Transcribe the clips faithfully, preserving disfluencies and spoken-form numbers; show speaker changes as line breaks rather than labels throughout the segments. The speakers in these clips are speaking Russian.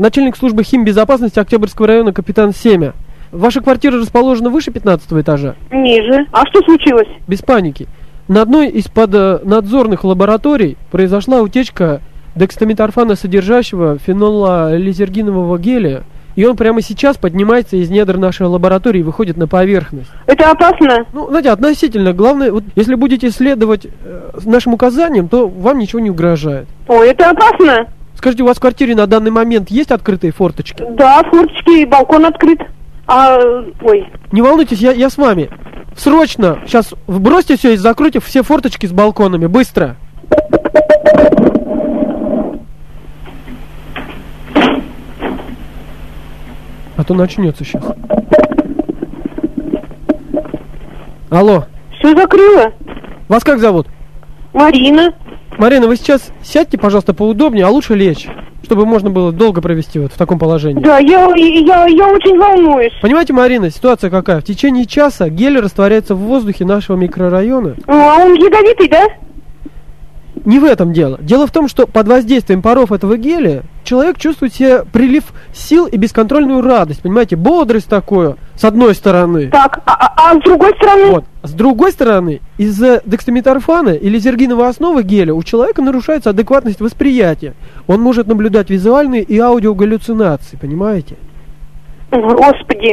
начальник службы химбезопасности Октябрьского района капитан Семя. Ваша квартира расположена выше пятнадцатого этажа?
Ниже. А что случилось?
Без паники. На одной из поднадзорных лабораторий произошла утечка дексаметорфана содержащего фенолализергинового геля, и он прямо сейчас поднимается из недр нашей лаборатории и выходит на поверхность.
Это опасно?
Ну, знаете, относительно. Главное, вот, если будете следовать э, нашим указаниям, то вам ничего не угрожает.
Ой, это опасно?
Скажите, у вас в квартире на данный момент есть открытые форточки?
Да, форточки, балкон открыт. А, ой.
Не волнуйтесь, я, я с вами. Срочно, сейчас бросьте все и закройте все форточки с балконами, быстро. А то начнется сейчас. Алло.
Все закрыла.
Вас как зовут?
Марина.
Марина, вы сейчас сядьте, пожалуйста, поудобнее, а лучше лечь, чтобы можно было долго провести вот в таком положении.
Да, я, я, я очень волнуюсь.
Понимаете, Марина, ситуация какая? В течение часа гель растворяется в воздухе нашего микрорайона.
А он ядовитый, да?
Не в этом дело. Дело в том, что под воздействием паров этого геля человек чувствует себе прилив сил и бесконтрольную радость, понимаете, бодрость такую, с одной стороны.
Так, а, а, а с другой стороны?
Вот. С другой стороны, из-за дексаметорфана и лизергиновой основы геля у человека нарушается адекватность восприятия. Он может наблюдать визуальные и аудиогаллюцинации, понимаете?
Господи.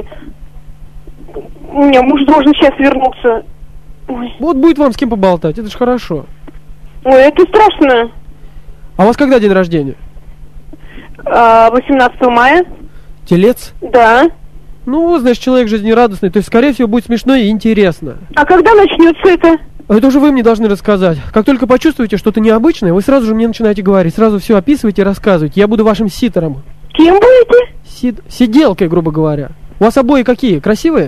У меня муж должен сейчас вернуться. Ой.
Вот будет вам с кем поболтать, это же хорошо.
Ой, это страшно.
А у вас когда день рождения?
А, восемнадцатого мая.
Телец?
Да.
Ну, значит, человек жизнерадостный, то есть, скорее всего, будет смешно и интересно.
А когда начнется это?
Это уже вы мне должны рассказать. Как только почувствуете что-то необычное, вы сразу же мне начинаете говорить, сразу все описывайте и рассказывайте. Я буду вашим ситером.
Кем будете?
Сид... Сиделкой, грубо говоря. У вас обои какие? Красивые?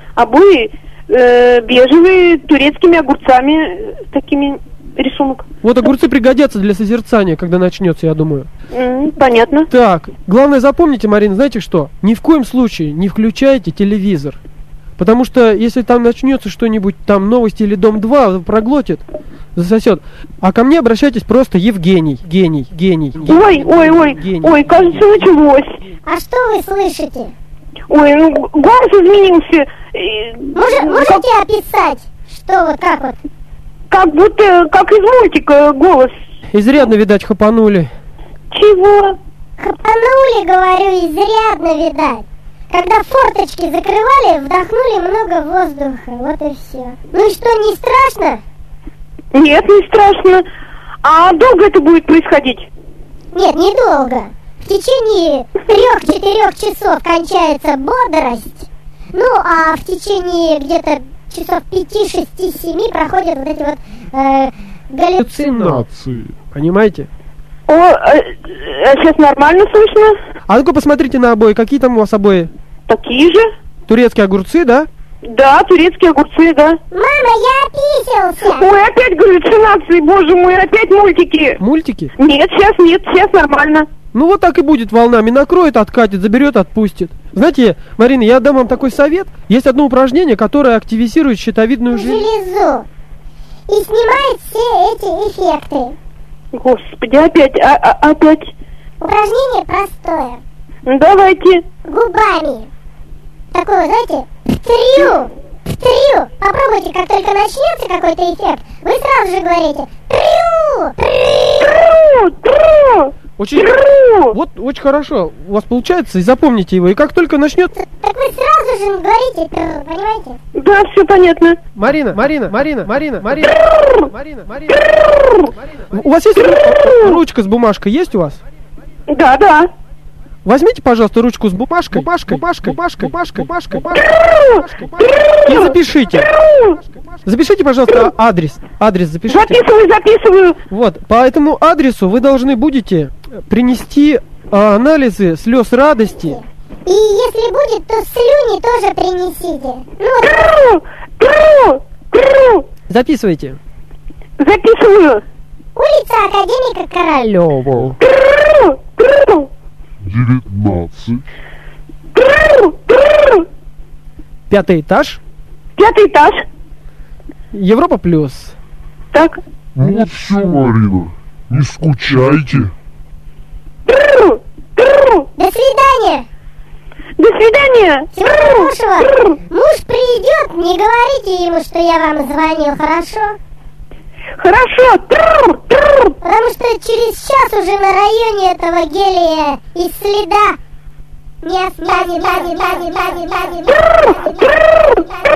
Обои э, бежевые, турецкими огурцами, э, такими... рисунок.
Вот огурцы пригодятся для созерцания, когда начнется, я думаю.
Mm, понятно.
Так, главное запомните, Марина, знаете что? Ни в коем случае не включайте телевизор. Потому что если там начнется что-нибудь, там новости или Дом-два, проглотит, засосет. А ко мне обращайтесь просто Евгений, гений, гений.
Ой, ой, ой,
гений.
Ой, кажется, началось.
А что вы слышите?
Ой, ну голос изменился.
Может, можете как... описать, что вот, как вот?
Как будто, как из мультика голос.
Изрядно, видать, хапанули.
Чего?
Хапанули, говорю, изрядно, видать. Когда форточки закрывали, вдохнули много воздуха, вот и все. Ну и что, не страшно?
Нет, не страшно. А долго это будет происходить?
Нет, недолго. В течение трех-четырех часов кончается бодрость. Ну, а в течение где-то часов пяти-шести-семи проходят вот эти вот э, галлюцинации.
Понимаете?
О, а, а сейчас нормально слышно?
А ну-ка посмотрите на обои. Какие там у вас обои?
Такие же.
Турецкие огурцы, да?
Да, турецкие огурцы, да.
Мама, я описался!
Ой, опять галлюцинации, боже мой, опять мультики.
Мультики?
Нет, сейчас нет, сейчас нормально.
Ну вот так и будет волнами. Накроет, откатит, заберет, отпустит. Знаете, Марина, я дам вам такой совет. Есть одно упражнение, которое активизирует щитовидную железу.
железу. И снимает все эти эффекты.
Господи, опять, а, а, опять.
Упражнение простое.
Давайте.
Губами. Такое, знаете, трю, трю. Попробуйте, как только начнется какой-то эффект, вы сразу же говорите трю,
трю, трю.
Очень, вот, очень хорошо у вас получается, и запомните его. И как только начнется...
Так вы сразу же говорите, трю, понимаете?
Да, все понятно.
Марина, Марина, Марина, Марина, Марина, Марина, Марина. У вас есть ручка с бумажкой? Есть у вас?
Да, да.
Возьмите, пожалуйста, ручку с бумажкой, бумажкой, бумажкой, бумажкой, бумажкой, бумажкой, бумажкой, и запишите. Запишите, пожалуйста, адрес. Адрес запишите.
Записываю, записываю.
Вот, по этому адресу вы должны будете принести а, анализы слез радости.
И если будет, то слюни тоже принесите. Ну,
тру, тру, тру.
Записывайте.
Записываю.
Улица Академика Королёва.
Тру, тру.
девятнадцать.
Тру, тру.
Пятый этаж.
Пятый этаж.
Европа плюс.
Так.
Ну все, Марина, не скучайте.
Тру, тру.
До
свидания.
Всего хорошего. Муж придет, не говорите ему, что я вам звонил, хорошо?
Хорошо. Тррр, тррр.
Потому что через час уже на районе этого гелия и следа не останется.